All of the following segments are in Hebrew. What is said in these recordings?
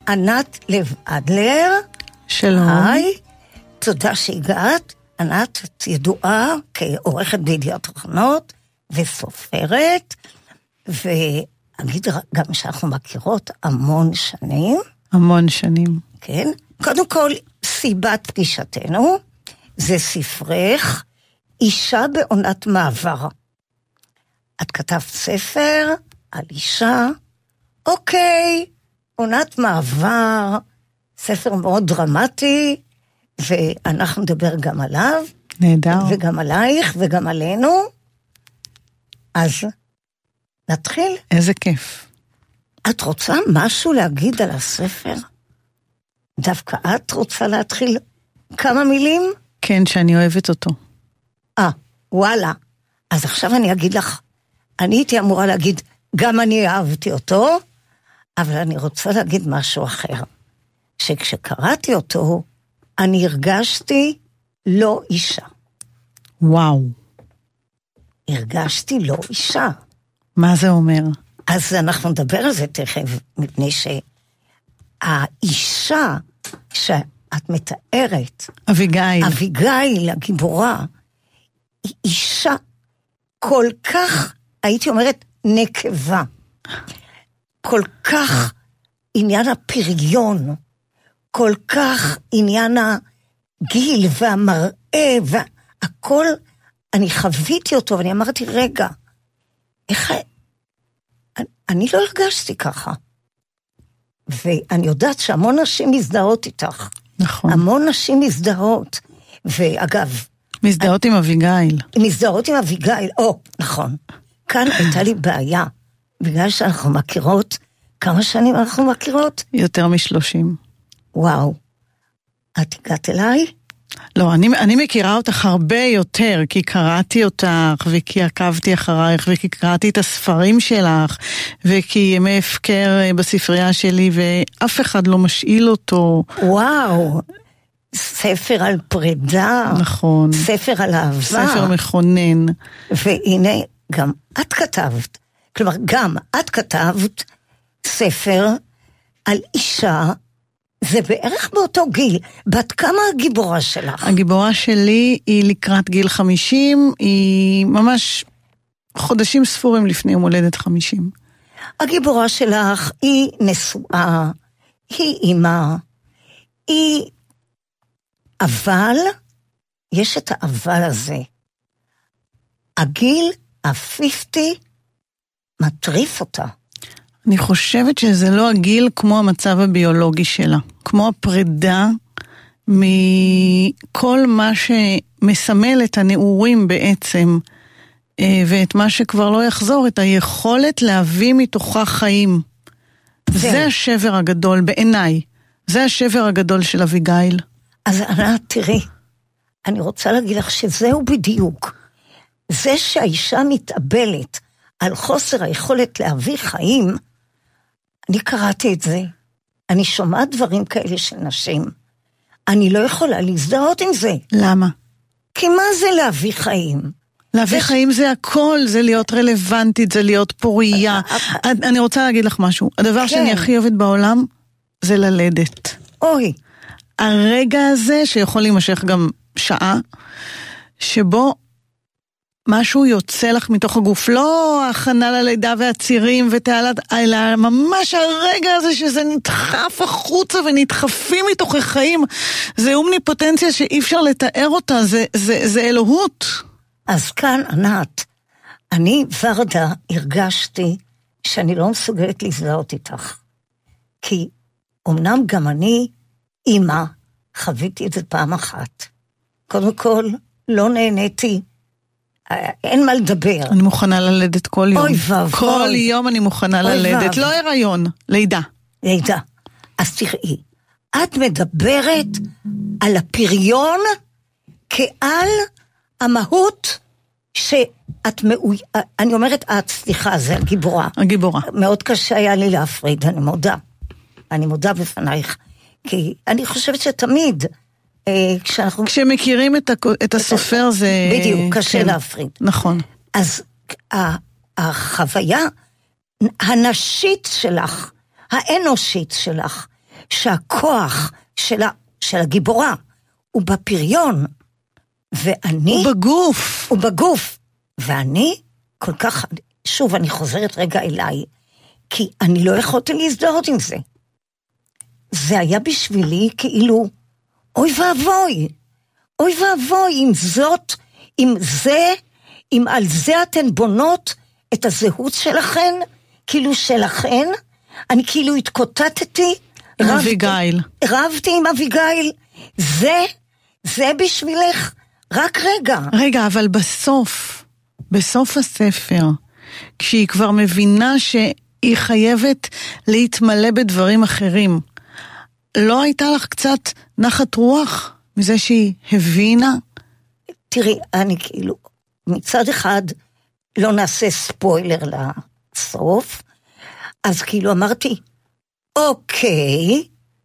ענת לב אדלר. שלום. היי, תודה שהגעת. ענת, את ידועה כעורכת בידיעות אחרונות וסופרת, ואגיד גם שאנחנו מכירות המון שנים. המון שנים. כן. קודם כל, סיבת פגישתנו, זה ספרך, אישה בעונת מעבר. את כתבת ספר על אישה, אוקיי, עונת מעבר, ספר מאוד דרמטי, ואנחנו נדבר גם עליו. נהדר. וגם עלייך וגם עלינו. אז נתחיל. איזה כיף. את רוצה משהו להגיד על הספר? דווקא את רוצה להתחיל כמה מילים? כן, שאני אוהבת אותו. וואלה. אז עכשיו אני אגיד לך, אני הייתי אמורה להגיד, גם אני אהבתי אותו, אבל אני רוצה להגיד משהו אחר. שכשקראתי אותו, אני הרגשתי לא אישה. וואו. הרגשתי לא אישה. מה זה אומר? אז אנחנו נדבר על זה תכף, מפני שהאישה שאת מתארת, אביגיל, הגיבורה, היא אישה כל כך, הייתי אומרת, נקבה. כל כך עניין הפריון, כל כך עניין הגיל והמראה, והכל, אני חוויתי אותו, ואני אמרתי, רגע, איך, אני לא הרגשתי ככה. ואני יודעת שהמון נשים מזדהות איתך. נכון. המון נשים מזדהות. ואגב... מזדהות עם אביגיל. מזדהות עם אביגיל, נכון. כאן הייתה לי בעיה, בגלל שאנחנו מכירות, כמה שנים אנחנו מכירות? יותר מ-30. וואו. את הגעת אליי? לא, אני מכירה אותך הרבה יותר, כי קראתי אותך, וכי עקבתי אחרייך, וכי קראתי את הספרים שלך, וכי ימי הפקר בספרייה שלי, ואף אחד לא משאיל אותו. וואו, ספר על פרידה. נכון. ספר על אהבה. ספר מכונן. והנה, גם את כתבת, כלומר, גם את כתבת ספר על אישה, זה בערך באותו גיל. בת כמה הגיבורה שלך? הגיבורה שלי היא לקראת גיל 50, היא ממש חודשים ספורים לפני יום הולדת 50. הגיבורה שלך היא נשואה, היא אימא, היא... אבל, יש את האבל הזה. הגיל ה-50 מטריף אותה. אני חושבת שזה לא הגיל כמו המצב הביולוגי שלה. כמו הפרידה מכל מה שמסמל את הנעורים בעצם, ואת מה שכבר לא יחזור, את היכולת להביא מתוכה חיים. זה השבר הגדול בעיניי. זה השבר הגדול של אביגיל. אז ענת, תראי, אני רוצה להגיד לך שזהו בדיוק. זה שהאישה מתאבלת על חוסר היכולת להביא חיים, אני קראתי את זה. אני שומעת דברים כאלה של נשים. אני לא יכולה להזדהות עם זה. למה? כי מה זה להביא חיים? להביא חיים זה הכל, זה להיות רלוונטית, זה להיות פוריה. אני רוצה להגיד לך משהו. הדבר שאני הכי אוהבת בעולם, זה ללדת. אוי. הרגע הזה, שיכול להימשך גם שעה, שבו משהו יוצא לך מתוך הגוף, לא הכנה ללידה והצירים ותעלת, אלא ממש הרגע הזה שזה נדחף החוצה ונדחפים מתוך החיים, זה אומניפוטנציה שאי אפשר לתאר אותה, זה אלוהות. אז כאן, ענת, אני ורדה הרגשתי שאני לא מסוגלת להזדהות איתך. כי אמנם גם אני, אמא, חוויתי את זה פעם אחת. קודם כל, לא נהניתי, אין מה לדבר. אני מוכנה ללדת כל יום. אוי ואבוי. כל יום אני מוכנה ללדת. לא הריון, לידה. לידה. אז תראי, את מדברת על הפריון כעל המהות שאת אני אומרת, סליחה, זה הגיבורה. הגיבורה. מאוד קשה היה לי להפריד, אני מודה. אני מודה בפנייך. כי אני חושבת שתמיד, כשמכירים את הסופר זה... בדיוק, קשה להפריד. נכון. אז החוויה הנשית שלך, האנושית שלך, שהכוח של הגיבורה הוא בפריון, ואני... הוא בגוף. ואני כל כך... שוב, אני חוזרת רגע אליי, כי אני לא יכולתי להזדהות עם זה. זה היה בשבילי כאילו, אוי ואבוי, עם זאת, עם זה, אם על זה אתן בונות את הזהות שלכן, כאילו שלכן, אני כאילו התקוטטתי, רבתי עם אביגיל, זה בשבילך, רק רגע, אבל בסוף הספר, כשהיא כבר מבינה שהיא חייבת להתמלא בדברים אחרים, לא הייתה לך קצת נחת רוח מזה שהיא הבינה? תראי, אני כאילו, מצד אחד לא נעשה ספוילר לסוף, אז כאילו אמרתי, אוקיי,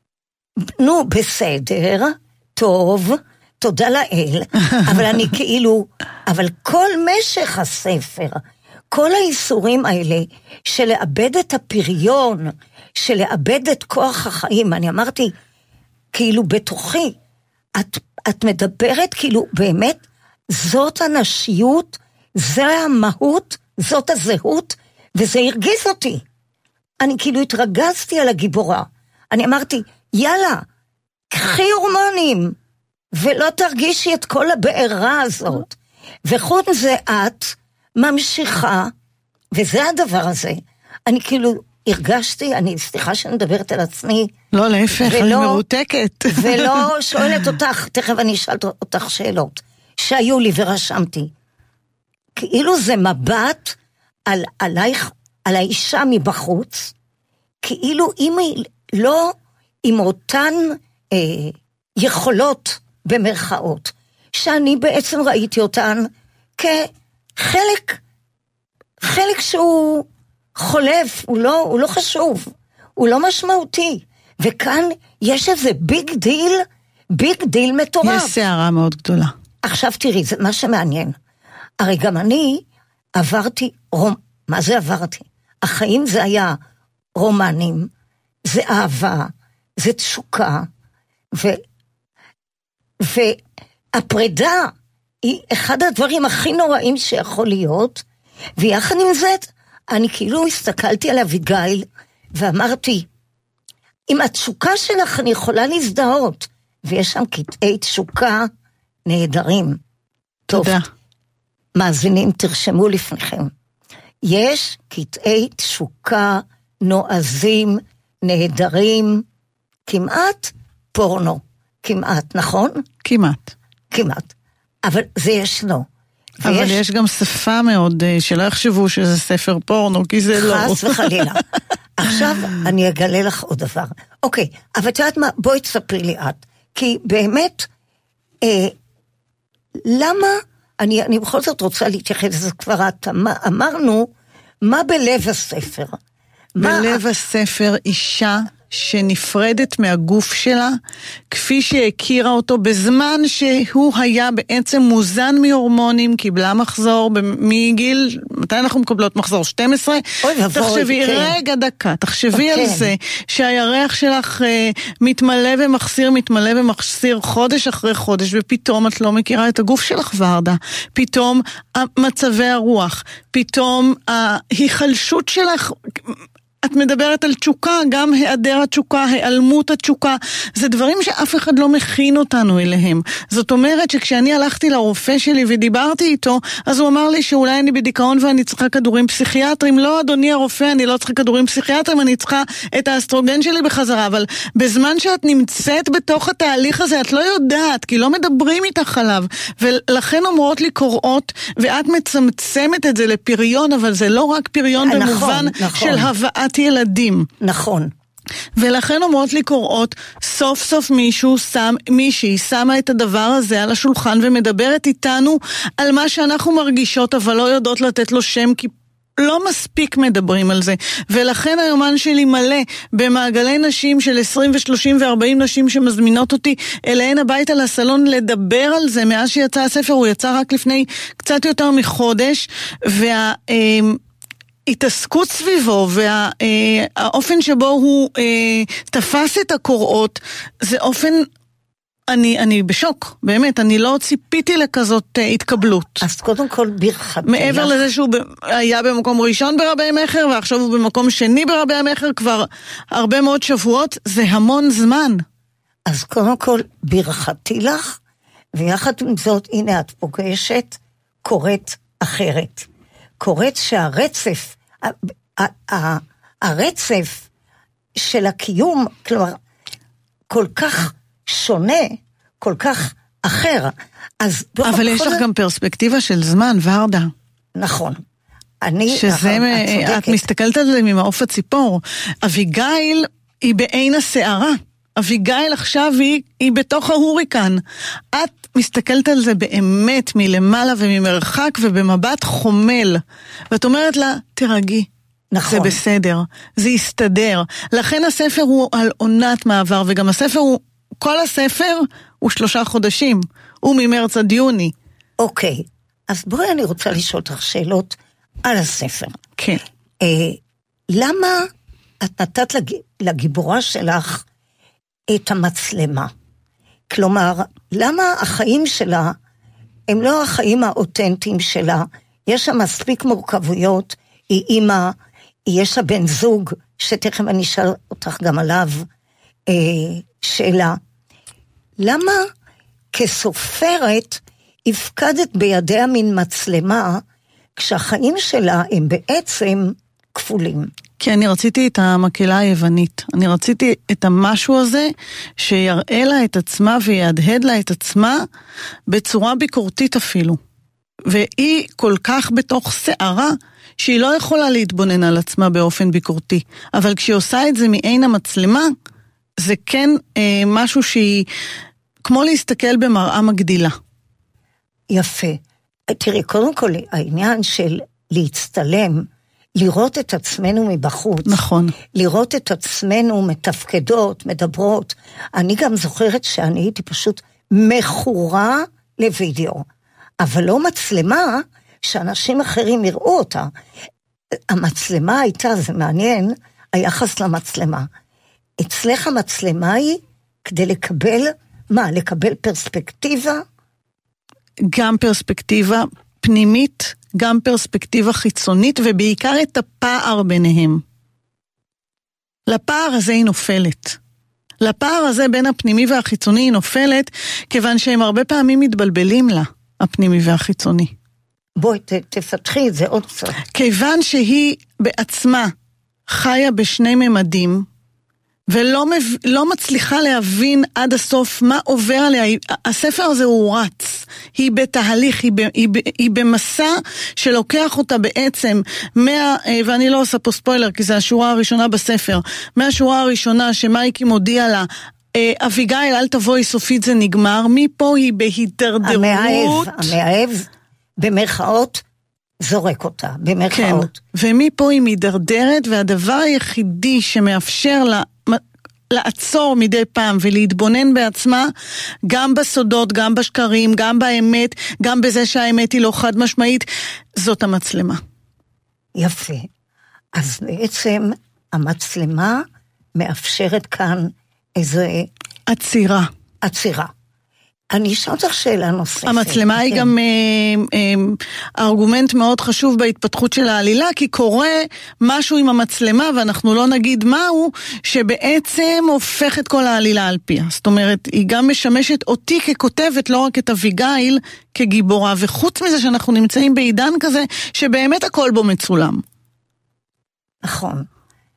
נו בסדר, טוב, תודה לאל, אבל אני כאילו, אבל כל משך הספר, כל האיסורים האלה, של לאבד את הפריון, של לאבד את כוח החיים, אני אמרתי, כאילו בתוכי, את מדברת כאילו באמת, זאת הנשיות, זה המהות, זאת הזהות, וזה הרגיז אותי. אני כאילו התרגזתי על הגיבורה. אני אמרתי, יאללה, קחי הורמונים, ולא תרגישי את כל הבעירה הזאת. וחוץ זה את ממשיכה, וזה הדבר הזה. אני כאילו הרגשתי, סליחה שאני מדברת על עצמי. לא, להפך, אני מרותקת. ולא שואלת אותך, תכף אני אשאל אותך שאלות, שהיו לי ורשמתי. כאילו זה מבט עלייך, על האישה מבחוץ, כאילו אם היא לא עם אותן יכולות במרכאות, שאני בעצם ראיתי אותן כחלק שהוא חולף, הוא לא חשוב, הוא לא משמעותי, וכאן יש איזה ביג דיל מטורף. יש שערה מאוד גדולה. עכשיו תראי, זה מה שמעניין. הרי גם אני עברתי, מה זה עברתי? החיים זה היה רומנים, זה אהבה, זה תשוקה, והפרידה היא אחד הדברים הכי נוראים שיכול להיות, ויחד עם זאת, אני כאילו הסתכלתי על אביגיל, ואמרתי, עם התשוקה שלך אני יכולה להזדהות, ויש שם קטעי תשוקה נהדרים. תודה. טוב, מאזינים, תרשמו לפניכם. יש קטעי תשוקה נועזים, נהדרים, כמעט פורנו. כמעט, נכון? כמעט. אבל זה ישנו. אבל יש גם שפה מאוד, שלא יחשבו שזה ספר פורנו, כי זה לא. חס וחלילה. עכשיו אני אגלה לך עוד דבר. אוקיי, אבל את יודעת מה? בואי תספרי לי את. כי באמת, למה, אני בכל זאת רוצה להתייחס לזה כבר, אמרנו, מה בלב הספר? בלב הספר אישה שנפרדת מהגוף שלה, כפי שהכירה אותו בזמן שהוא היה בעצם מוזן מהורמונים, קיבלה מחזור מגיל, מתי אנחנו מקבלות מחזור? 12? תחשבי, רגע דקה, תחשבי על זה, שהירח שלך מתמלא ומחסיר חודש אחרי חודש, ופתאום את לא מכירה את הגוף שלך ורדה, פתאום מצבי הרוח, פתאום ההיחלשות שלך, את מדברת על תשוקה, גם היעדר התשוקה, היעלמות התשוקה, זה דברים שאף אחד לא מכין אותנו אליהם. זאת אומרת שכשאני הלכתי לרופא שלי ודיברתי איתו, אז הוא אמר לי שאולי אני בדיכאון ואני צריכה כדורים פסיכיאטרים. לא, אדוני הרופא, אני לא צריכה כדורים פסיכיאטרים, אני צריכה את האסטרוגן שלי בחזרה. אבל בזמן שאת נמצאת בתוך התהליך הזה, את לא יודעת, כי לא מדברים איתך עליו. ולכן אומרות לי קוראות, ואת מצמצמת את זה לפריון, אבל זה לא רק פריון במובן של הבאת ילדים. נכון. ולכן אומרות לי קוראות, סוף סוף מישהי שמה את הדבר הזה על השולחן ומדברת איתנו על מה שאנחנו מרגישות, אבל לא יודעות לתת לו שם, כי לא מספיק מדברים על זה. ולכן היומן שלי מלא במעגלי נשים של 20 ו-30 ו-40 נשים שמזמינות אותי אליהן הביתה לסלון לדבר על זה. מאז שיצא הספר, הוא יצא רק לפני קצת יותר מחודש, ההתעסקות סביבו והאופן שבו הוא תפס את הקוראות, זה אופן, אני בשוק, באמת, אני לא ציפיתי לכזאת התקבלות. אז קודם כל ברכתי. מעבר לזה שהוא היה במקום ראשון ברבי המחר, ועכשיו הוא במקום שני ברבי המחר, כבר הרבה מאוד שבועות, זה המון זמן. אז קודם כל ברכתי לך, ויחד עם זאת, הנה את פוגשת, קוראת אחרת. קוראת שהרצף, הרצף של הקיום, כלומר, כל כך שונה, כל כך אחר. אז אבל יש לך גם פרספקטיבה של זמן, ורדה. נכון. שזה, את מסתכלת על זה ממעוף הציפור. אביגיל היא בעין השערה. אביגיל עכשיו היא בתוך ההוריקן. את מסתכלת על זה באמת מלמעלה וממרחק ובמבט חומל. ואת אומרת לה, תרגי. נכון. זה בסדר, זה יסתדר. לכן הספר הוא על עונת מעבר, וגם הספר הוא, כל הספר הוא 3 חודשים. הוא ממרץ עד יוני. אוקיי, אז בואי אני רוצה לשאול אותך שאלות על הספר. כן. למה את נתת לגיבורה שלך את המצלמה? כלומר, למה החיים שלה הם לא החיים האותנטיים שלה? יש שם מספיק מורכבויות, היא אימא, יש לה בן זוג, שתכף אני אשאל אותך גם עליו שאלה. למה כסופרת הפקדת בידיה מן מצלמה, כשהחיים שלה הם בעצם כפולים? כי אני רציתי את המקהלה היוונית. אני רציתי את המשהו הזה שיראה לה את עצמה ויהדהד לה את עצמה בצורה ביקורתית אפילו. והיא כל כך בתוך שערה שהיא לא יכולה להתבונן על עצמה באופן ביקורתי. אבל כשהיא עושה את זה מעין המצלמה, זה כן משהו שהיא כמו להסתכל במראה מגדילה. יפה. תראי, קודם כל העניין של להצטלם, לראות את עצמנו מבחוץ. נכון. לראות את עצמנו מתפקדות, מדברות. אני גם זוכרת שאני הייתי פשוט מכורה לוידאו. אבל לא מצלמה שאנשים אחרים יראו אותה. המצלמה הייתה, זה מעניין, היחס למצלמה. אצלך המצלמה היא כדי לקבל, מה? לקבל פרספקטיבה? גם פרספקטיבה פנימית, גם פרספקטיבה חיצונית, ובעיקר את הפער ביניהם. לפער הזה היא נופלת. לפער הזה בין הפנימי והחיצוני היא נופלת, כיוון שהם הרבה פעמים מתבלבלים לה, הפנימי והחיצוני. בואי תפתחי את זה עוד קצת. כיוון שהיא בעצמה חיה בשני ממדים, ולא מצליחה להבין עד הסוף מה עובר עליה. הספר הזה הוא רץ, היא בתהליך, היא במסע שלוקח אותה בעצם, ואני לא עושה פה ספוילר כי זה השורה הראשונה בספר, מהשורה הראשונה שמייקי מודיע לה, אביגיל אל תבואי סופית זה נגמר, מפה היא בהידרדרות. המאהב במרכאות זורק אותה, במרכאות. כן, ומפה היא מדרדרת, והדבר היחידי שמאפשר לה לעצור מדי פעם ולהתבונן בעצמה, גם בסודות, גם בשקרים, גם באמת, גם בזה שהאמת היא לא חד משמעית, זאת המצלמה. יפה. אז בעצם המצלמה מאפשרת כאן איזה עצירה. עצירה. אני אשאל אותך שאלה נוספת. המצלמה היא גם ארגומנט מאוד חשוב בהתפתחות של העלילה, כי קורה משהו עם המצלמה, ואנחנו לא נגיד מהו, שבעצם הופך את כל העלילה על פיה. זאת אומרת, היא גם משמשת אותי ככותבת, לא רק את אביגיל כגיבורה, וחוץ מזה שאנחנו נמצאים בעידן כזה, שבאמת הכל בו מצולם. נכון.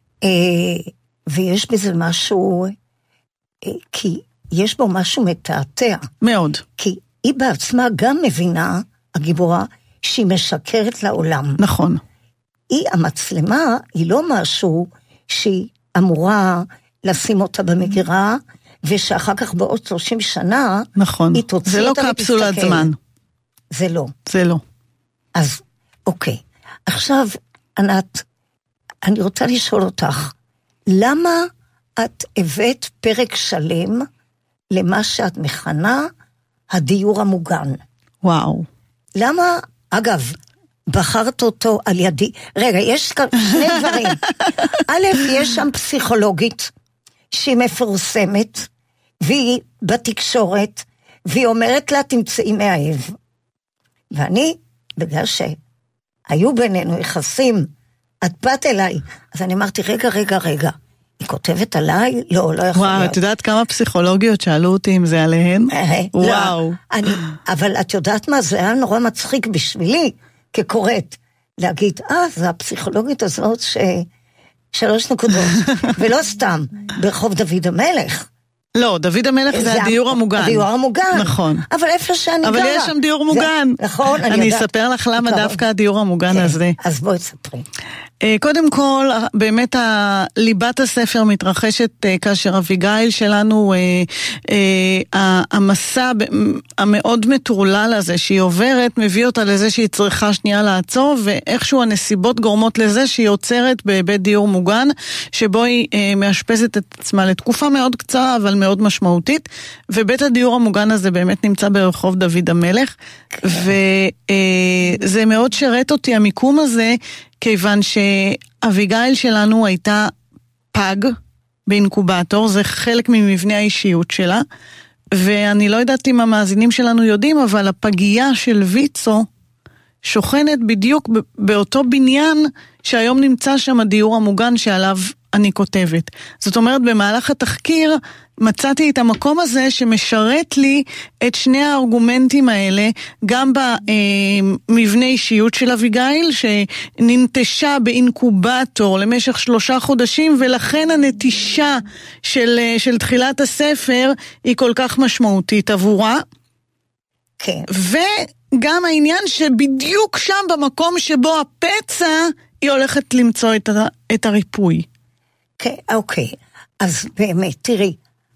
ויש בזה משהו, כי יש בו משהו מתעתע. מאוד. כי היא בעצמה גם מבינה, הגיבורה, שהיא משקרת לעולם. נכון. המצלמה היא לא משהו שהיא אמורה לשים אותה במגירה, ושאחר כך בעוד 30 שנה, נכון. היא תוציא זה לא אותה קפסולת זמן. זה לא. זה לא. אז, אוקיי. עכשיו, ענת, אני רוצה לשאול אותך, למה את הבאת פרק שלם למה שאת מכנה הדיור המוגן? וואו. למה, אגב, בחרת אותו על ידי. רגע, יש כאן שני דברים. א', יש שם פסיכולוגית, שהיא מפורסמת, והיא בתקשורת, והיא אומרת לה, תמצאי מאהב. ואני, בגלל שהיו בינינו יחסים, את באת אליי, אז אני אמרתי, רגע, היא כותבת עליי? לא יכול להיות. וואו, את יודעת כמה פסיכולוגיות שאלו אותי אם זה עליהן? וואו. אבל את יודעת מה, זה היה נורא מצחיק בשבילי, כקוראת, להגיד, זה הפסיכולוגית הזאת 3 נקודות, ולא סתם, ברחוב דוד המלך. לא, דוד המלך זה הדיור המוגן. הדיור המוגן. נכון. אבל איפה שאני גרה. אבל יש שם דיור מוגן. נכון, אני אספר לך למה דווקא הדיור המוגן הזה. אז בואי תספרי. קודם כל, באמת ליבת הספר מתרחשת כאשר אביגיל שלנו, המסע המאוד מטורלל הזה שהיא עוברת, מביא אותה לזה שהיא צריכה שנייה לעצור, ואיכשהו הנסיבות גורמות לזה שהיא עוצרת בבית דיור מוגן, שבו היא מאשפזת את עצמה לתקופה מאוד קצרה, אבל מאוד משמעותית, ובית הדיור המוגן הזה באמת נמצא ברחוב דוד המלך, וזה מאוד שרת אותי המיקום הזה, כיוון שאביגיל שלנו הייתה פג באינקובטור, זה חלק ממבנה האישיות שלה, ואני לא יודעת אם המאזינים שלנו יודעים, אבל הפגייה של ויצו שוכנת בדיוק באותו בניין שהיום נמצא שם הדיור המוגן שעליו אני כותבת. זאת אומרת, במהלך התחקיר מצאתי את המקום הזה שמשרת לי את שני הארגומנטים האלה, גם במבנה אישיות של אביגיל, שננטשה באינקובטור למשך 3 חודשים, ולכן הנטישה של תחילת הספר היא כל כך משמעותית עבורה. כן. וגם העניין שבדיוק שם במקום שבו הפצע, היא הולכת למצוא את הריפוי. כן, אוקיי. אז באמת, תראי,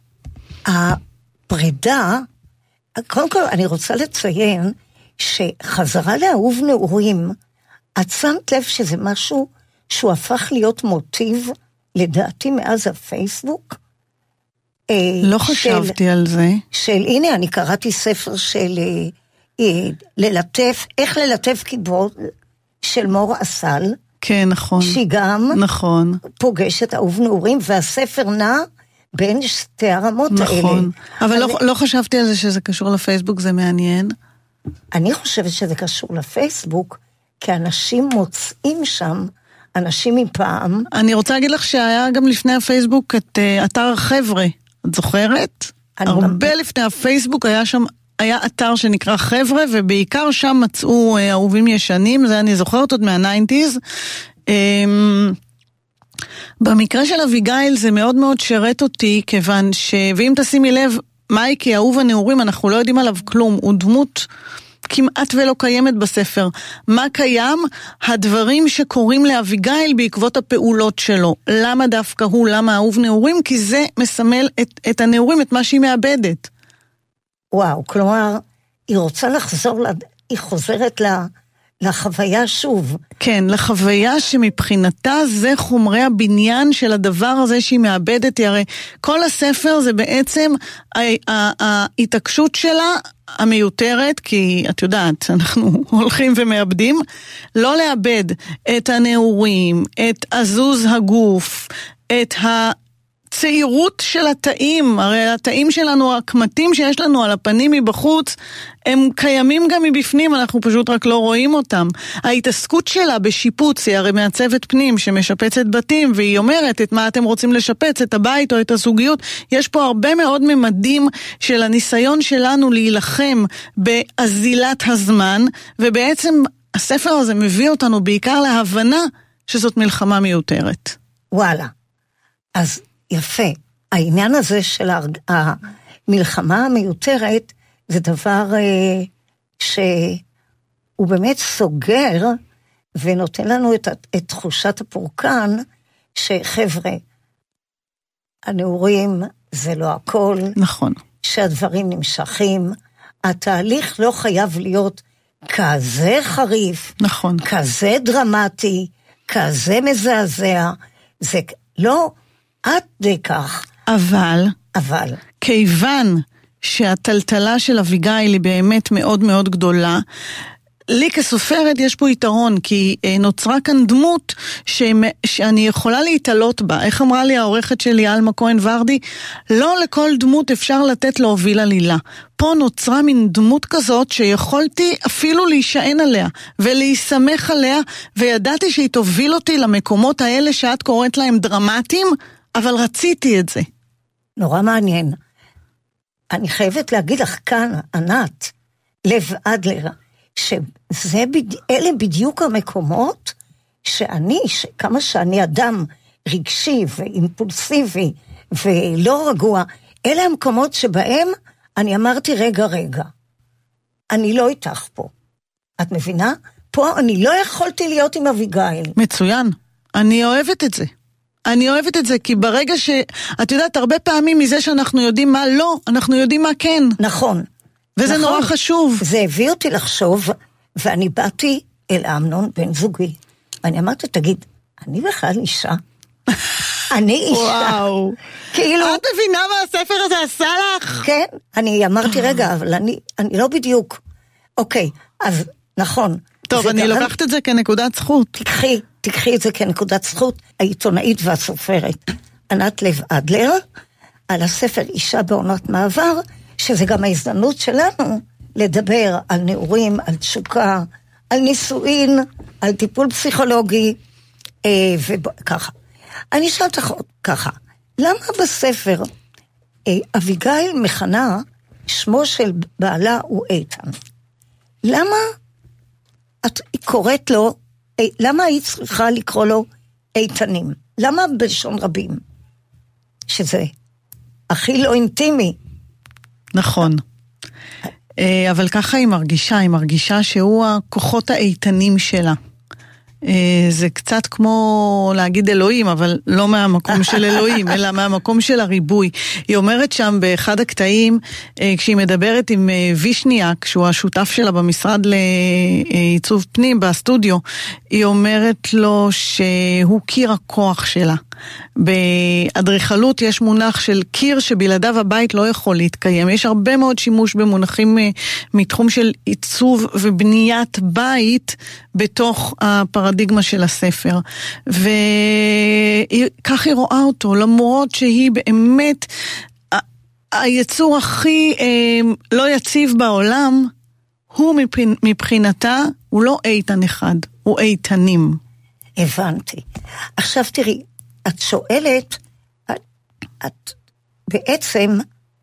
הפרידה, קודם כל אני רוצה לציין שחזרה לאהוב נעורים, את שמת לב שזה משהו שהוא הפך להיות מוטיב, לדעתי מאז הפייסבוק? לא חשבתי על זה. הנה, אני קראתי ספר של ללטף, איך ללטף כיבוד של מור אסל. כן, נכון. שהיא גם נכון. פוגשת אהוב נעורים, והספר נע בין שתי הרמות האלה. נכון. אבל לא חשבתי על זה שזה קשור לפייסבוק, זה מעניין. אני חושבת שזה קשור לפייסבוק, כי אנשים מוצאים שם, אנשים מפעם. אני רוצה להגיד לך שהיה גם לפני הפייסבוק את אתר חבר'ה. את זוכרת? הרבה לפני הפייסבוק היה אתר שנקרא חבר'ה, ובעיקר שם מצאו אהובים ישנים, זה אני זוכרת עוד מה-90s. במקרה של אביגיל זה מאוד מאוד שרת אותי, כיוון ואם תשימי לב, מייקי, אהוב הנעורים, אנחנו לא יודעים עליו כלום, הוא דמות כמעט ולא קיימת בספר. מה קיים? הדברים שקורים לאביגיל בעקבות הפעולות שלו. למה דווקא הוא? למה אהוב נעורים? כי זה מסמל את הנעורים, את מה שהיא מאבדת. וואו, כלומר, היא רוצה לחזור, היא חוזרת לחוויה שוב. כן, לחוויה שמבחינתה זה חומרי הבניין של הדבר הזה שהיא מאבדת. הרי כל הספר זה בעצם ההתעקשות שלה המיותרת, כי את יודעת, אנחנו הולכים ומאבדים, לא לאבד את הנעורים, את עזוז הגוף, את צעירות של התאים, הרי התאים שלנו, הקמטים שיש לנו על הפנים מבחוץ, הם קיימים גם מבפנים, אנחנו פשוט רק לא רואים אותם. ההתעסקות שלה בשיפוץ, היא הרי מעצבת פנים שמשפצת בתים, והיא אומרת את מה אתם רוצים לשפץ, את הבית או את הזוגיות. יש פה הרבה מאוד ממדים של הניסיון שלנו להילחם באזילת הזמן, ובעצם הספר הזה מביא אותנו בעיקר להבנה שזאת מלחמה מיותרת. וואלה. אז יפה, העניין הזה של המלחמה המיותרת, זה דבר שהוא באמת סוגר, ונותן לנו את תחושת הפורקן, שחבר'ה, הנעורים זה לא הכל. נכון. שהדברים נמשכים, התהליך לא חייב להיות כזה חריף, נכון. כזה דרמטי, כזה מזעזע, זה לא עד די כך. אבל, כיוון שהטלטלה של אביגיל היא באמת מאוד מאוד גדולה, לי כסופרת יש פה יתרון, כי נוצרה כאן דמות שאני יכולה להתעלות בה. איך אמרה לי העורכת שלי, אלמה כהן ורדי? לא לכל דמות אפשר לתת להוביל עלילה. פה נוצרה מין דמות כזאת שיכולתי אפילו להישען עליה, ולהיסמך עליה, וידעתי שהיא תוביל אותי למקומות האלה שאת קוראת להם דרמטיים, אבל רציתי את זה. נורא מעניין. אני חייבת להגיד לך כאן, ענת, לב אדלר, שאלה בדיוק המקומות כמה שאני אדם רגשי ואימפולסיבי ולא רגוע, אלה המקומות שבהם אני אמרתי רגע, אני לא איתך פה. את מבינה? פה אני לא יכולתי להיות עם אביגיל. מצוין. אני אוהבת את זה. אני אוהבת את זה, כי ברגע את יודעת, הרבה פעמים מזה שאנחנו יודעים מה לא, אנחנו יודעים מה כן. נכון. וזה נכון. נורא חשוב. זה הביא אותי לחשוב, ואני באתי אל אמנון בן זוגי. ואני אמרתי, תגיד, אני בכלל אישה? אני אישה. וואו. כאילו... את מבינה מה הספר הזה עשה לך? כן, אני אמרתי, רגע, אבל אני לא בדיוק. אוקיי, אז נכון. טוב, אני לוקחת את זה כנקודת זכות. תקחי את זה כנקודת זכות, העיתונאית והסופרת ענת לב אדלר, על הספר אישה בעונות מעבר, שזה גם ההזדמנות שלנו לדבר על נעורים, על תשוקה, על נישואין, על טיפול פסיכולוגי, וככה. אני שואלת לך ככה, למה בספר אביגיל מכנה, שמו של בעלה הוא איתן? למה את קוראת לו, למה היא צריכה לקרוא לו איתנים? למה בלשון רבים? שזה הכי לא אינטימי. נכון. אבל ככה היא מרגישה שהוא הכוחות האיתנים שלה. זה קצת כמו להגיד אלוהים, אבל לא מהמקום של אלוהים, אלא מהמקום של הריבוי. היא אומרת שם באחד הקטעים, כשהיא מדברת עם וישניאק, שהוא השותף שלה במשרד לעיצוב פנים, בסטודיו, היא אומרת לו שהוא קיר הכוח שלה. באדריכלות יש מונח של קיר שבלעדיו הבית לא יכול להתקיים. יש הרבה מאוד שימוש במונחים מתחום של עיצוב ובניית בית בתוך הפרדיגמה של הספר. וכך היא רואה אותו, למרות שהיא באמת היצור הכי לא יציב בעולם, הוא מבחינתה, הוא לא איתן אחד, הוא איתנים. הבנתי. עכשיו תראי, את שואלת, את בעצם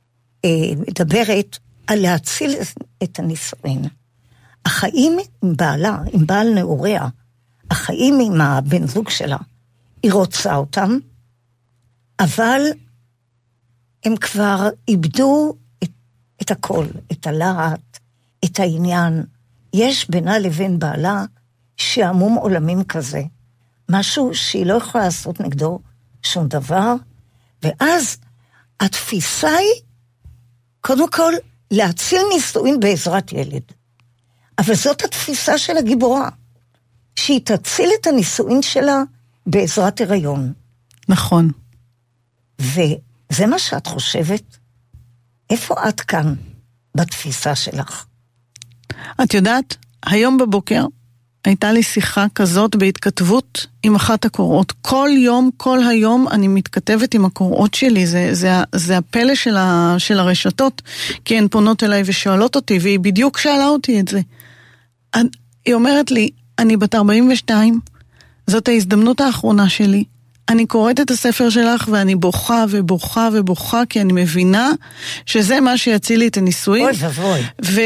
מדברת על להציל את הנישואין. החיים עם בעלה, עם בעל נעוריה, החיים עם הבן זוג שלה, היא רוצה אותם, אבל הם כבר איבדו את הכל, את הלהט, את העניין. יש בינה לבין בעלה שעמום עולמים כזה. משהו שהיא לא יכולה לעשות נגדו שום דבר, ואז התפיסה היא, קודם כל, להציל נישואין בעזרת ילד. אבל זאת התפיסה של הגיבורה, שהיא תציל את הנישואין שלה בעזרת הריון. נכון. וזה מה שאת חושבת? איפה את כאן בתפיסה שלך? את יודעת, היום בבוקר, הייתה לי שיחה כזאת בהתכתבות עם אחת הקוראות. כל יום, כל היום אני מתכתבת עם הקוראות שלי. זה הפלא של הרשתות, כי הן פונות אליי ושואלות אותי, והיא בדיוק שאלה אותי את זה. היא אומרת לי, אני בת 42, זאת ההזדמנות האחרונה שלי. אני קוראת את הספר שלך ואני בוכה ובוכה ובוכה, כי אני מבינה שזה מה שיציל לי את הנישואים. אוי ובוי.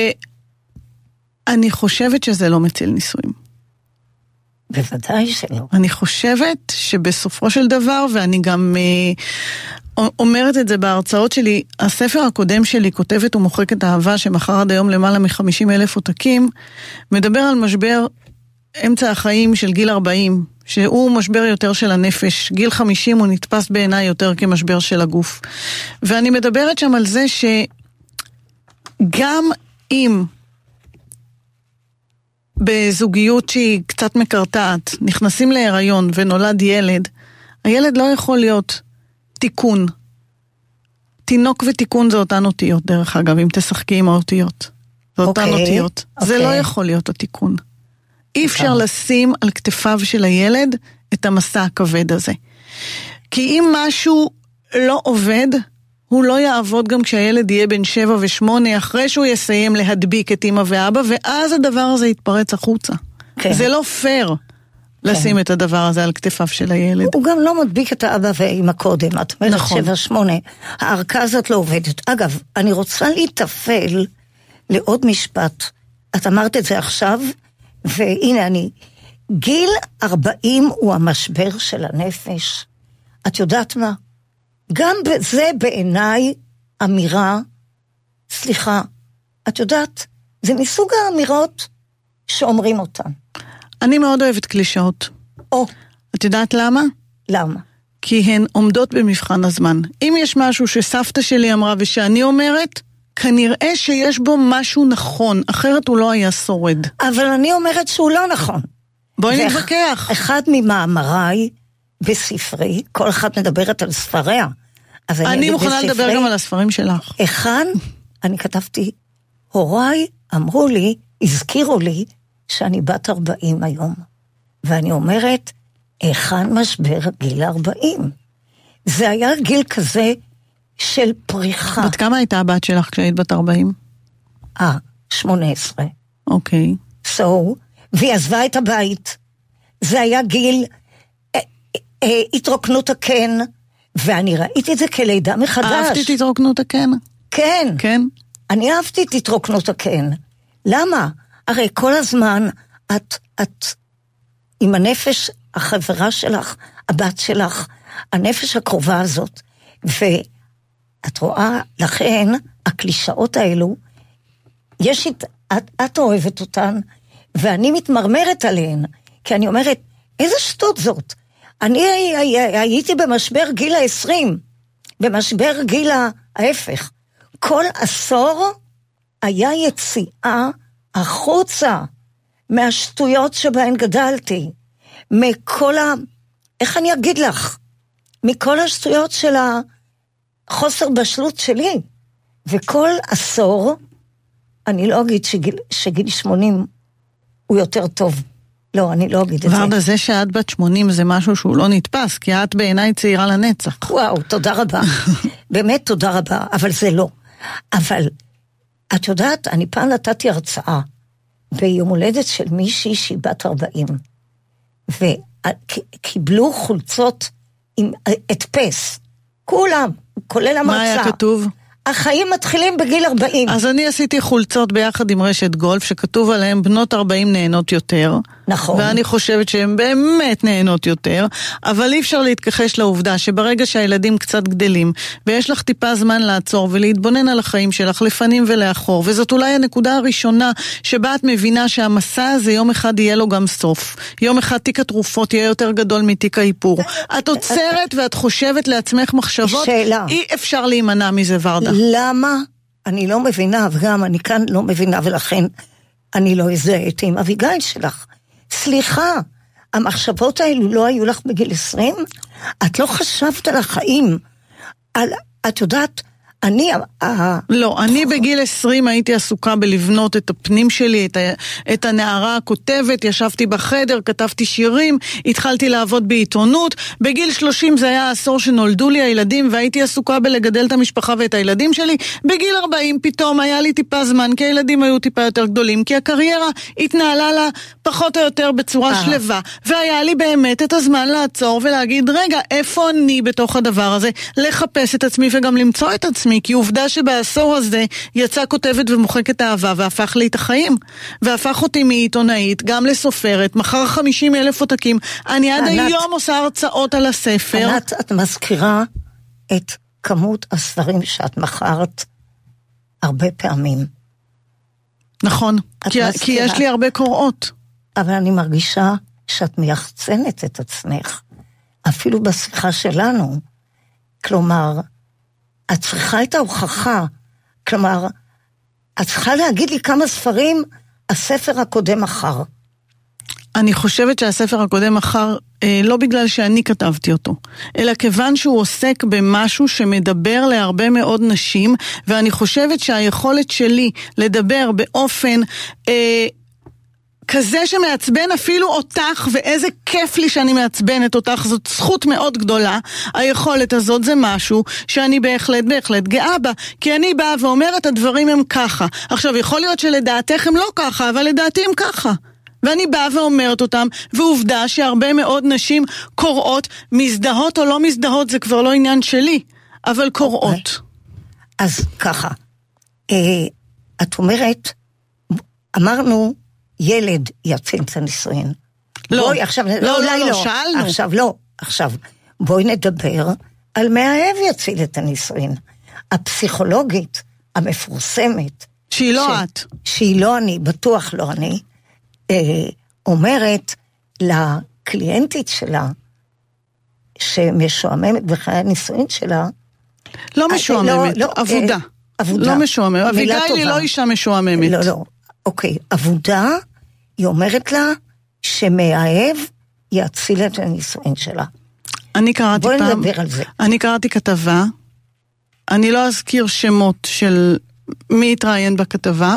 ואני חושבת שזה לא מציל נישואים. בוודאי שלא. אני חושבת שבסופו של דבר, ואני גם אומרת את זה בהרצאות שלי, הספר הקודם שלי, כותבת ומוחקת אהבה, שמחר עד היום למעלה מ50,000 עותקים, מדבר על משבר אמצע החיים של גיל 40, שהוא משבר יותר של הנפש. גיל 50 הוא נתפס בעיניי יותר כמשבר של הגוף. ואני מדברת שם על זה שגם אם בזוגיות שהיא קצת מקרטעת, נכנסים להיריון ונולד ילד, הילד לא יכול להיות תיקון. תינוק ותיקון זה אותן אותיות, דרך אגב, אם תשחקי עם האותיות. זה אותן אותיות. זה לא יכול להיות התיקון. אי אפשר לשים על כתפיו של הילד את המסע הכבד הזה. כי אם משהו לא עובד, הוא לא יעבוד גם כשהילד יהיה בן 7 ו8, אחרי שהוא יסיים להדביק את אמא ואבא, ואז הדבר הזה יתפרץ החוצה. זה לא פייר לשים את הדבר הזה על כתפיו של הילד. הוא גם לא מדביק את האבא ואמא קודם, את אומרת 7-8, הערכה הזאת לא עובדת. אגב, אני רוצה להתאפל לעוד משפט, את אמרת את זה עכשיו, והנה גיל 40 הוא המשבר של הנפש. את יודעת מה? גם זה בעיניי אמירה, סליחה, את יודעת, זה מסוג האמירות שאומרים אותן. אני מאוד אוהבת קלישאות. את יודעת למה? למה? כי הן עומדות במבחן הזמן. אם יש משהו שסבתא שלי אמרה ושאני אומרת, כנראה שיש בו משהו נכון, אחרת הוא לא היה שורד. אבל אני אומרת שהוא לא נכון. בואי נתווכח. אחד ממאמריי בספרי, כל אחד מדברת על ספריה. אני מוכנה לדבר גם על הספרים שלך. אני כתבתי, הוריי אמרו לי, הזכירו לי, שאני בת 40 היום. ואני אומרת, היכן משבר גיל 40? זה היה גיל כזה של פריחה. בת כמה הייתה הבת שלך כשהיית בת 40? 18. אוקיי. והיא עזבה את הבית. זה היה גיל התרוקנות הקן, ואני ראיתי את זה כלידה מחדש. אהבתי את התרוקנות הקן? כן. כן? אני אהבתי את התרוקנות הקן. למה? הרי כל הזמן את עם הנפש החברה שלך, הבת שלך, הנפש הקרובה הזאת, ואת רואה, לכן, הקלישאות האלו, את אוהבת אותן, ואני מתמרמרת עליהן, כי אני אומרת, איזה שטות זאת? אני הייתי במשבר גיל 20, במשבר גיל ההפך. כל עשור היה יציאה החוצה מהשטויות שבהן גדלתי, מכל איך אני אגיד לך? מכל השטויות של החוסר בשלות שלי. וכל עשור, אני לא אגיד שגיל 80 הוא יותר טוב. לא, אני לא אגיד את זה. ורדה, זה שאת בת 80 זה משהו שהוא לא נתפס, כי את בעיניי צעירה לנצח. וואו, תודה רבה. באמת תודה רבה, אבל זה לא. אבל, את יודעת, אני פעם נתתי הרצאה, ביום הולדת של מישהי שהיא בת 40, וקיבלו חולצות עם הדפס, כולם, כולל המרצה. מה היה כתוב? החיים מתחילים בגיל 40. אז אני עשיתי חולצות ביחד עם רשת גולף, שכתוב עליהם בנות 40 נהנות יותר. נכון. ואני חושבת שהן באמת נהנות יותר, אבל אי אפשר להתכחש לעובדה שברגע שהילדים קצת גדלים, ויש לך טיפה זמן לעצור ולהתבונן על החיים שלך לפנים ולאחור, וזאת אולי הנקודה הראשונה שבה את מבינה שהמסע הזה יום אחד יהיה לו גם סוף. יום אחד תיק התרופות יהיה יותר גדול מתיק האיפור. את עוצרת ואת חושבת לעצמך מחשבות, שאלה. אי אפשר להימנע מזה, ורדה. למה? אני לא מבינה, וגם אני כאן לא מבינה, ולכן אני לא הזדהיתי עם אביגיל שלך. סליחה, המחשבות האלו לא היו לך בגיל 20? את לא חשבת על החיים? את יודעת, אני בגיל 20 הייתי עסוקה בלבנות את הפנים שלי, את הנערה הכותבת, ישבתי בחדר, כתבתי שירים, התחלתי לעבוד בעיתונות, בגיל 30 זה היה העשור שנולדו לי הילדים, והייתי עסוקה בלגדל את המשפחה ואת הילדים שלי, בגיל 40 פתאום היה לי טיפה זמן, כי הילדים היו טיפה יותר גדולים, כי הקריירה התנהלה לה פחות או יותר בצורה שלווה, והיה לי באמת את הזמן לעצור ולהגיד, רגע, איפה אני בתוך הדבר הזה, לחפש את עצמי וגם למצוא את עצמי, כי עובדה שבעשור הזה יצא כותבת ומוחקת אהבה והפך לי את החיים, והפך אותי מעיתונאית גם לסופרת, מחר 50,000 עותקים, אני עד היום עושה הרצאות על הספר. ענת, את מזכירה את כמות הספרים שאת מכרת הרבה פעמים. נכון, כי יש לי הרבה קוראות. אבל אני מרגישה שאת מייחצנת את עצמך, אפילו בשיחה שלנו. כלומר, את צריכה את ההוכחה, כלומר, את צריכה להגיד לי כמה ספרים הספר הקודם אחר. אני חושבת שהספר הקודם אחר, לא בגלל שאני כתבתי אותו, אלא כיוון שהוא עוסק במשהו שמדבר להרבה מאוד נשים, ואני חושבת שהיכולת שלי לדבר באופן כזה שמעצבן אפילו אותך, ואיזה כיף לי שאני מעצבנת אותך, זאת זכות מאוד גדולה. היכולת הזאת זה משהו שאני בהחלט גאה בה, כי אני באה ואומרת הדברים הם ככה. עכשיו יכול להיות שלדעתך הם לא ככה, אבל לדעתי הם ככה. ואני באה ואומרת אותם, ועובדה שהרבה מאוד נשים קוראות, מזדהות או לא מזדהות, זה כבר לא עניין שלי, אבל קוראות. אז ככה, את אומרת, אמרנו, ילד יציל את הנישואין. לא, בואי, עכשיו, לא, שאלנו. עכשיו, בואי נדבר על מאהב יציל את הנישואין. הפסיכולוגית המפורסמת, שהיא לא את. שהיא לא אני, בטוח לא אני, אומרת לקליינטית שלה, שמשועממת בחיי הנישואין שלה, לא משועממת, עבודה. לא משועממת, אביגיל היא לא אישה משועממת. לא, אוקיי, עבודה, היא אומרת לה שמאהב יציל את הנישואין שלה. אני קראתי בואי פעם, נדבר על זה. אני קראתי כתבה, אני לא אזכיר שמות של מי התראיין בכתבה,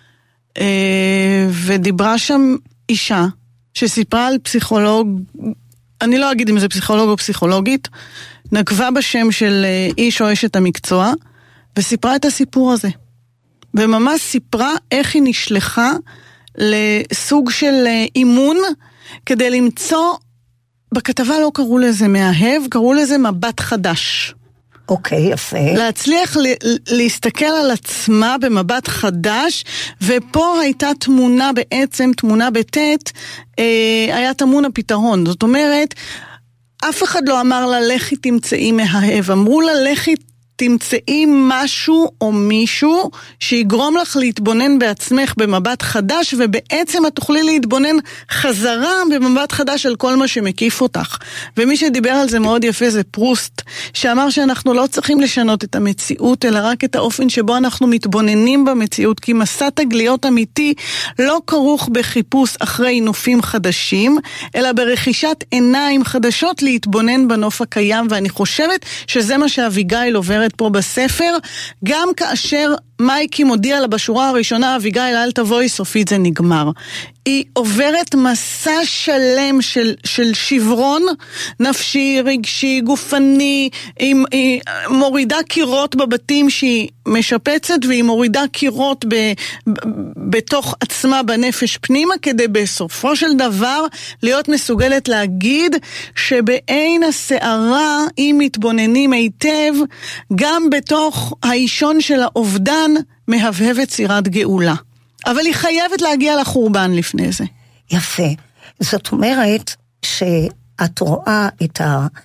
ודיברה שם אישה שסיפרה על פסיכולוג, אני לא אגיד אם זה פסיכולוג או פסיכולוגית, נקבה בשם של איש או אשת המקצוע, וסיפרה את הסיפור הזה. וממש סיפרה איך היא נשלחה לסוג של אימון, כדי למצוא, בכתבה לא קראו לזה מאהב, קראו לזה מבט חדש. אוקיי, יפה. להצליח להסתכל על עצמה במבט חדש, ופה הייתה תמונה בעצם, תמונה בטט, היה תמון הפתרון. זאת אומרת, אף אחד לא אמר לה, לכי תמצאי מאהב, אמרו לה, לכי תמצאי משהו או מישהו שיגרום לך להתבונן בעצמך במבט חדש, ובעצם את תוכלי להתבונן חזרה במבט חדש על כל מה שמקיף אותך. ומי שדיבר על זה מאוד יפה זה פרוסט, שאמר שאנחנו לא צריכים לשנות את המציאות, אלא רק את האופן שבו אנחנו מתבוננים במציאות, כי מסע תגליות אמיתי לא כרוך בחיפוש אחרי נופים חדשים, אלא ברכישת עיניים חדשות להתבונן בנוף הקיים, ואני חושבת שזה מה שאביגיל עוברת פה בספר, גם כאשר מייקי מודיע לה בשורה הראשונה, אביגיל אל תבואי, סופית זה נגמר. היא עוברת מסע שלם של שברון נפשי, רגשי, גופני, היא מורידה קירות בבתים שהיא משפצת, והיא מורידה קירות בתוך עצמה בנפש פנימה, כדי בסופו של דבר להיות מסוגלת להגיד שבעין השערה, אם מתבוננים היטב, גם בתוך האישון של האובדן מהבהבת סירת גאולה. אבל היא חייבת להגיע לחורבן לפני זה. יפה. זאת אומרת שאת רואה את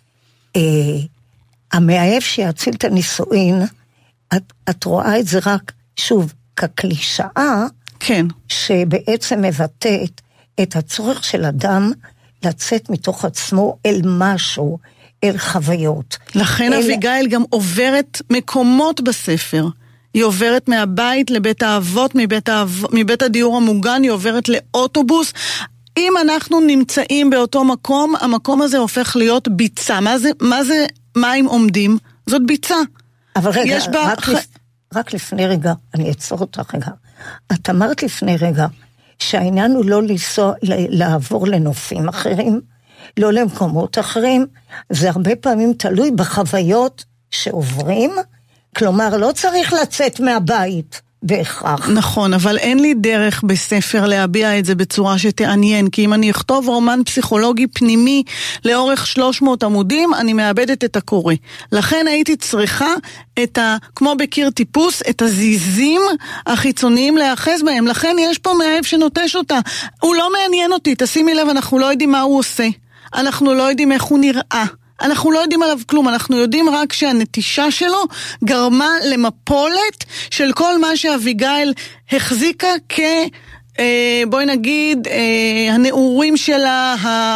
המאהב שיציל את הנישואין, את רואה את זה רק, שוב, כקלישאה, כן. שבעצם מבטאת את הצורך של אדם לצאת מתוך עצמו אל משהו, אל חוויות. לכן אביגיל גם עוברת מקומות בספר. היא עוברת מהבית לבית האבות, מבית הדיור המוגן, היא עוברת לאוטובוס. אם אנחנו נמצאים באותו מקום, המקום הזה הופך להיות ביצה. מה זה מים עומדים? זאת ביצה. אבל רגע, רק לפני רגע, אני אעצור אותך רגע. את אמרת לפני רגע, שהעניין הוא לא לעבור לנופים אחרים, לא למקומות אחרים, זה הרבה פעמים תלוי בחוויות שעוברים, כלומר, לא צריך לצאת מהבית בהכרח. נכון, אבל אין לי דרך בספר להביע את זה בצורה שתעניין, כי אם אני אכתוב רומן פסיכולוגי פנימי לאורך 300 עמודים, אני מאבדת את הקורא. לכן הייתי צריכה כמו בקיר טיפוס, את הזיזים החיצוניים להאחז בהם. לכן יש פה מאהב שנוטש אותה. הוא לא מעניין אותי, תשימי לב, אנחנו לא יודעים מה הוא עושה. אנחנו לא יודעים איך הוא נראה. אנחנו לא יודעים עליו כלום, אנחנו יודעים רק שהנטישה שלו גרמה למפולת של כל מה שאביגיל החזיקה בואי נגיד, הנעורים שלה,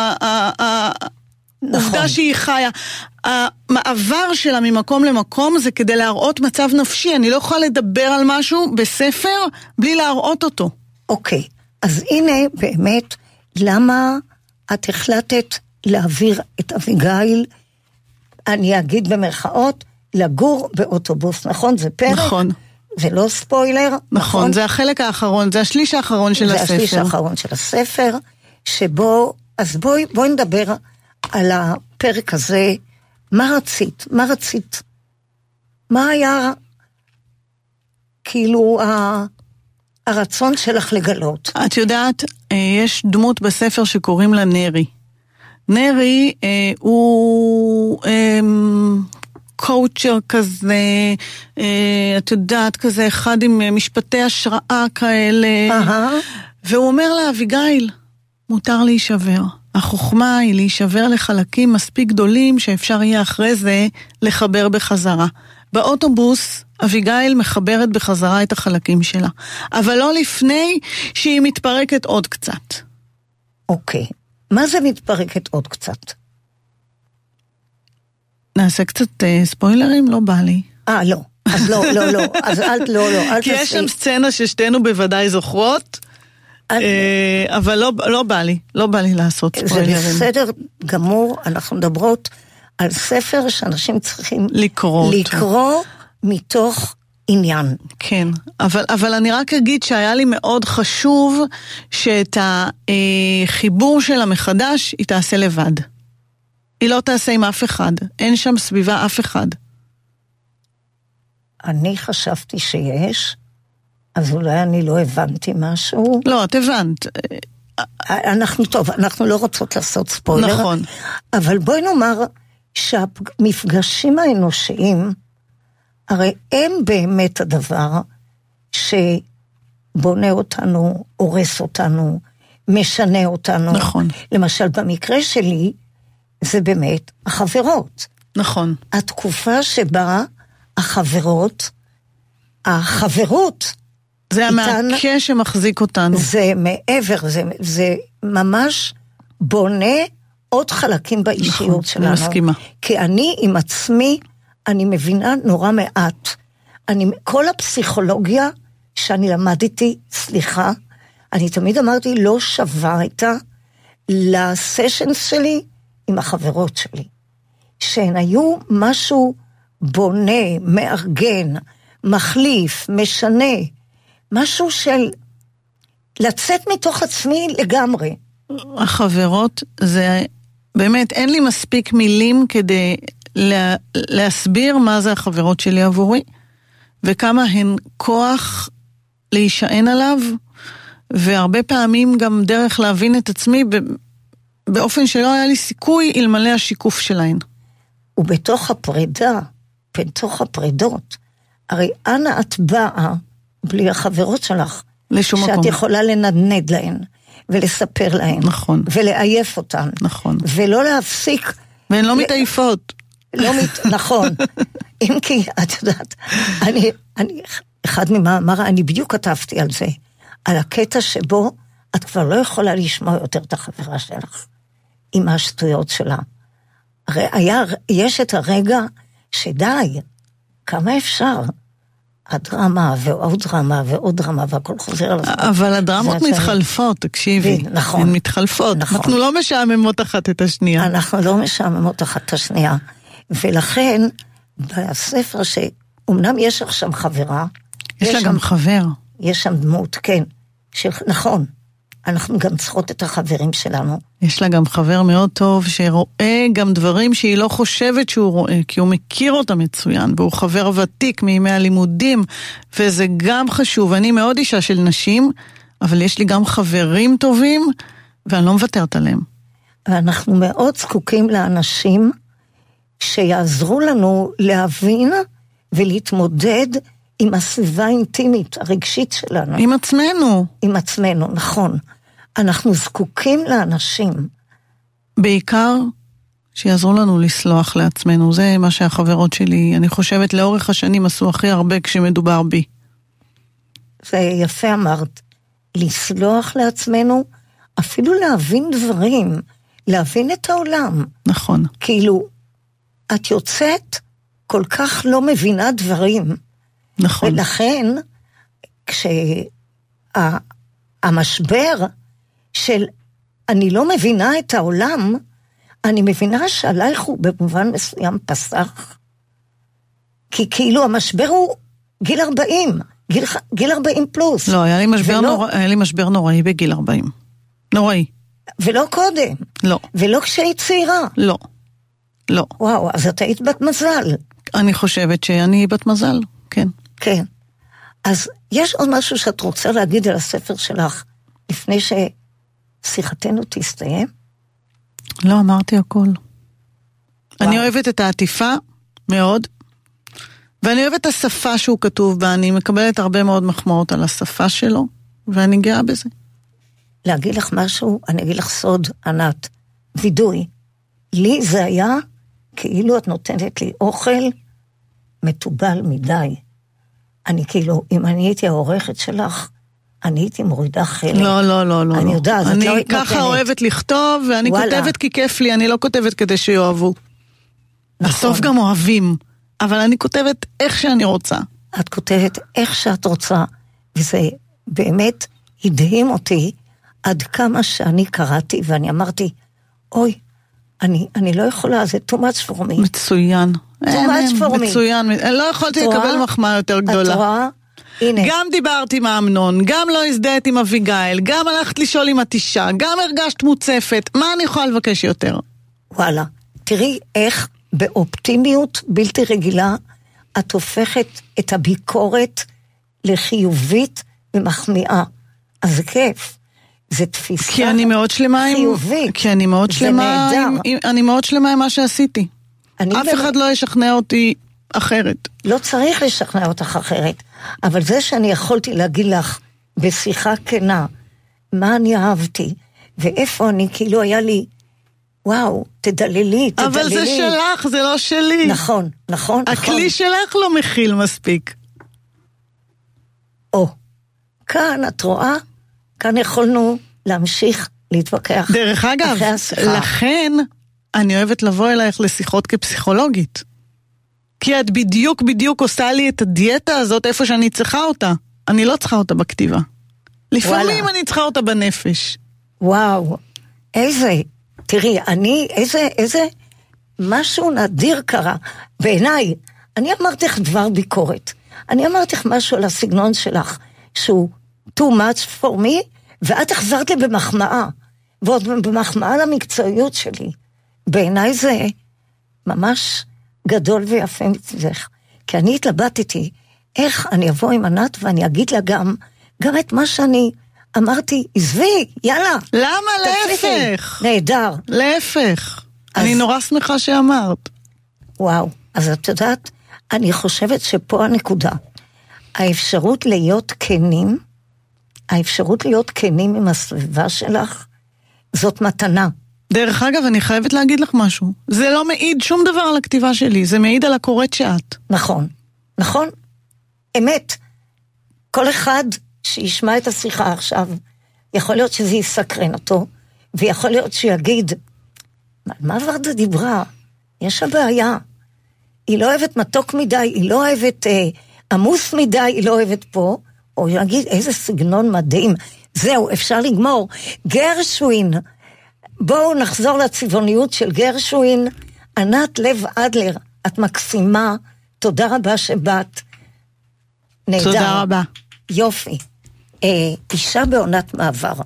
העובדה שהיא חיה. המעבר שלה ממקום למקום זה כדי להראות מצב נפשי, אני לא יכולה לדבר על משהו בספר בלי להראות אותו. אוקיי, אז הנה באמת למה את החלטת להעביר את אביגיל, אני אגיד במרכאות, לגור באוטובוס, נכון? זה פרק? נכון. זה לא ספוילר? נכון, זה החלק האחרון, זה השליש האחרון של הספר. זה השליש האחרון של הספר, שבו, אז בואי נדבר על הפרק הזה, מה רצית? מה רצית? מה היה כאילו הרצון שלך לגלות? את יודעת, יש דמות בספר שקוראים לה נרי. נרי הוא קואוצ'ר כזה, את יודעת, כזה אחד עם משפטי השראה כאלה, והוא אומר לה, אביגיל, מותר להישבר. החוכמה היא להישבר לחלקים מספיק גדולים שאפשר יהיה אחרי זה לחבר בחזרה. באוטובוס אביגיל מחברת בחזרה את החלקים שלה, אבל לא לפני שהיא מתפרקת עוד קצת. אוקיי, מה זה מתפרקת עוד קצת? נעשה קצת ספוילרים? לא בא לי. לא. אז לא. אז אל כי יש שם סצנה ששתינו בוודאי זוכרות, אבל לא בא לי לעשות ספוילרים. זה בסדר גמור, אנחנו מדברות על ספר שאנשים צריכים לקרוא מתוך עניין. כן, אבל אני רק אגיד שהיה לי מאוד חשוב שאת החיבור שלה מחדש היא תעשה לבד. היא לא תעשה עם אף אחד, אין שם סביבה אף אחד. אני חשבתי שיש, אז אולי אני לא הבנתי משהו. לא, את הבנת. אנחנו לא רוצות לעשות ספוילר. נכון. אבל בואי נאמר שהמפגשים האנושיים, הרי הם באמת הדבר שבונה אותנו, הורס אותנו, משנה אותנו. נכון. למשל, במקרה שלי, זה באמת החברות. נכון. התקופה שבה החברות, זה המעקה שמחזיק אותנו. זה מעבר, זה ממש בונה עוד חלקים באישיות שלנו. אני מסכימה. כי אני עם עצמי, אני מבינה נורא מעט. כל הפסיכולוגיה שאני למדתי, סליחה, אני תמיד אמרתי, לא שווה איתה לסשנס שלי עם החברות שלי. שהן היו משהו בונה, מארגן, מחליף, משנה, משהו של לצאת מתוך עצמי לגמרי. החברות זה, באמת, אין לי מספיק מילים כדי להסביר מה זה החברות שלי עבורי, וכמה הן כוח להישען עליו, והרבה פעמים גם דרך להבין את עצמי באופן שלא היה לי סיכוי אלמלא השיקוף שלהן. ובתוך הפרידה, בתוך הפרידות, הרי אנה את באה בלי החברות שלך, לשום שאת מקום. יכולה לנדנד להן, ולספר להן, נכון. ולעייף אותן, נכון. ולא להפסיק. והן לא מתעייפות. נכון. אם כי, את יודעת, אחד ממאמר, אני בדיוק כתבתי על זה, על הקטע שבו את כבר לא יכולה לשמוע יותר את החברה שלך, עם השטויות שלה. הרי יש את הרגע שדי, כמה אפשר? הדרמה ועוד דרמה ועוד דרמה והכל חוזר על עצמו. אבל הדרמות מתחלפות, תקשיבי. נכון. הן מתחלפות. אנחנו לא משעממות אחת את השנייה. אנחנו לא משעממות אחת את השנייה. ולכן, בספר שאומנם יש לך שם חברה. יש לה גם חבר. יש שם דמות, כן. נכון. אנחנו גם צריכות את החברים שלנו. יש לה גם חבר מאוד טוב שרואה גם דברים שהיא לא חושבת שהוא רואה, כי הוא מכיר אותה מצוין, והוא חבר ותיק מימי הלימודים, וזה גם חשוב. אני מאוד אישה של נשים, אבל יש לי גם חברים טובים, ואני לא מוותרת עליהם. ואנחנו מאוד זקוקים לאנשים שיעזרו לנו להבין ולהתמודד עם הסביבה האינטימית, הרגשית שלנו. עם עצמנו. עם עצמנו, נכון. אנחנו זקוקים לאנשים. בעיקר שיעזרו לנו לסלוח לעצמנו. זה מה שהחברות שלי, אני חושבת, לאורך השנים עשו הכי הרבה כשמדובר בי. זה יפה אמרת. לסלוח לעצמנו, אפילו להבין דברים, להבין את העולם. נכון. כאילו, את יוצאת כל כך לא מבינה דברים. נכון. ולכן, כשהמשבר של אני לא מבינה את העולם, אני מבינה שעלייך הוא במובן מסוים פסח, כי כאילו המשבר הוא גיל 40, גיל 40 פלוס. לא, היה לי משבר נוראי בגיל 40. נוראי. ולא קודם. לא. ולא כשהיית צעירה. לא. לא. וואו, אז את היית בת מזל. אני חושבת שאני בת מזל, כן. כן. אז יש עוד משהו שאת רוצה להגיד על הספר שלך, לפני ששיחתנו תסתיים? לא, אמרתי הכל. אני אוהבת את העטיפה, מאוד, ואני אוהבת את השפה שהוא כתוב בה, אני מקבלת הרבה מאוד מחמאות על השפה שלו, ואני גאה בזה. להגיד לך משהו, אני אגיד לך סוד, ענת, וידוי. לי זה היה כאילו את נותנת לי אוכל מטובל מדי. אני כאילו, אם אני הייתי העורכת שלך, אני הייתי מורידה חלק. לא. אני יודעת, אני ככה אוהבת לכתוב, ואני כותבת כי כיף לי, אני לא כותבת כדי שיאהבו. בסוף גם אוהבים, אבל אני כותבת איך שאני רוצה. את כותבת איך שאת רוצה, וזה באמת הדהים אותי עד כמה שאני קראתי, ואני אמרתי, אוי, אני לא יכולה, זה too much for me. מצוין. too much for me. מצוין, לא יכולתי לקבל מחמאה יותר גדולה. את רואה? הנה. גם דיברת עם האמנון, גם לא הזדהת עם אביגיל, גם הלכת לשאול עם התישה, גם הרגשת מוצפת, מה אני יכולה לבקש יותר? וואלה, תראי איך באופטימיות בלתי רגילה, את הופכת את הביקורת לחיובית ומחמיאה. אז זה כיף. זה תפיסה חיובית. כי אני מאוד שלמה אני מאוד שלמה עם מה שעשיתי. אף אחד לא ישכנע אותי אחרת. לא צריך לשכנע אותך אחרת, אבל זה שאני יכולתי להגיד לך בשיחה כנה, מה אני אהבתי, ואיפה אני, כאילו היה לי, וואו, תדללי. אבל זה שלך, זה לא שלי. נכון. הכלי שלך לא מכיל מספיק. כאן את רואה, כאן יכולנו להמשיך להתווכח. דרך אגב, לכן אני אוהבת לבוא אלייך לשיחות כפסיכולוגית. כי את בדיוק עושה לי את הדיאטה הזאת איפה שאני צריכה אותה. אני לא צריכה אותה בכתיבה. לפעמים אני צריכה אותה בנפש. וואו, תראי, איזה משהו נדיר קרה. בעיניי, אני אמרתי לך דבר ביקורת. אני אמרתי לך משהו על הסגנון שלך, שהוא too much for me, ואת החזרת לי במחמאה, ועוד במחמאה למקצועיות שלי. בעיניי זה ממש גדול ויפה מצדך. כי אני התלבטתי, איך אני אבוא עם ענת ואני אגיד לה גם את מה שאני אמרתי, עזבי, יאללה. למה? להפך. נהדר. להפך. אני נורא שמחה שאמרת. וואו, אז את יודעת, אני חושבת שפה הנקודה. האפשרות להיות כנים עם הסביבה שלך, זאת מתנה. דרך אגב, אני חייבת להגיד לך משהו. זה לא מעיד שום דבר על הכתיבה שלי, זה מעיד על הקוראת שאת. נכון. אמת. כל אחד שישמע את השיחה עכשיו, יכול להיות שזה יסקרן אותו, ויכול להיות שיגיד, מה ורדה דיברה? יש הבעיה. היא לא אוהבת מתוק מדי, היא לא אוהבת עמוס מדי, היא לא אוהבת פה, או יגיד, איזה סגנון מדהים. זהו, אפשר לגמור. גרשווין, בואו נחזור לצבעוניות של גרשווין. ענת לב אדלר, את מקסימה, תודה רבה שבאת. נהדר. תודה רבה. יופי. אישה בעונת מעבר.